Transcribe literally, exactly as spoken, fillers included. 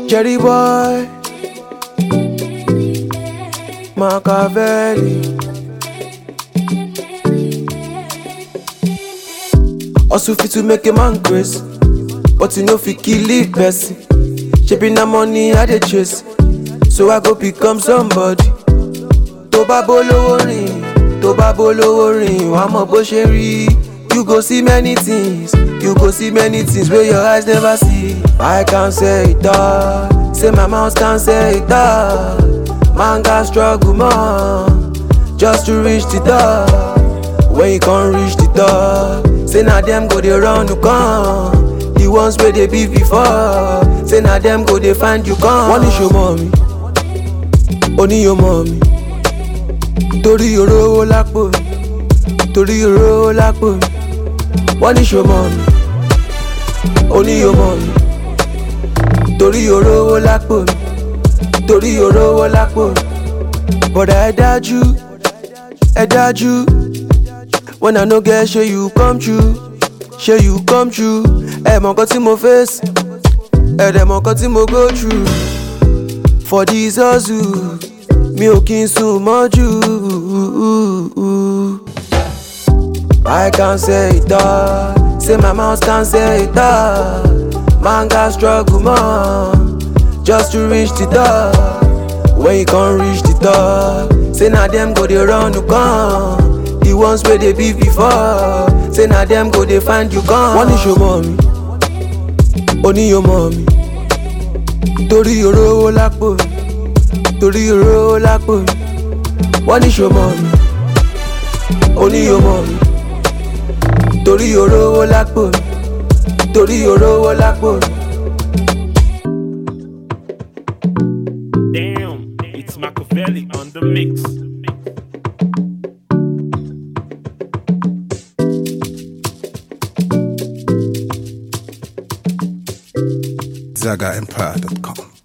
Jerry boy, Machiavelli. Also fit to make a man crazy, but you know fit kill it person. Shaping the money I dey chase, so I go become somebody. To bá bolowo rin, to bá bolowo rin, wàá mọ̀ bó ṣe rí. You go see many things, you go see many things where your eyes never see. I can't say it all, say my mouth can't say it all. Man can struggle more, just to reach the door. When you can't reach the door, say na them go they run to come. The ones where they beat before, say na them go they find you come. One is your mommy, only your mommy. Torí orowo lápò, torí orowo lápò. One is your mommy, only your mommy. Torí orowo lápò, torí orowo lápò. But I doubt you, I doubt you. When I no get, show you come true, show you come true. Ẹ mọ̀ nǹkan tí mo face, ẹ dẹ̀ mọ̀ nǹkan tí mo go through. For this hustle, mi ò kí n sùn mọ́jú. I can't say it all, say my mouth can't say it all. Man got struggle more, just to reach the door. When you can't reach the door, say na them go they run to come. The ones where they beat before, say na them go they find you come. One is your mommy, only your mommy. Torí orowo lápò, torí orowo lápò. One is your mommy, only your mommy. Torí orowo lápò, torí orowo lápò. Damn, it's Machiavelli on the mix. Zaga Empire dot com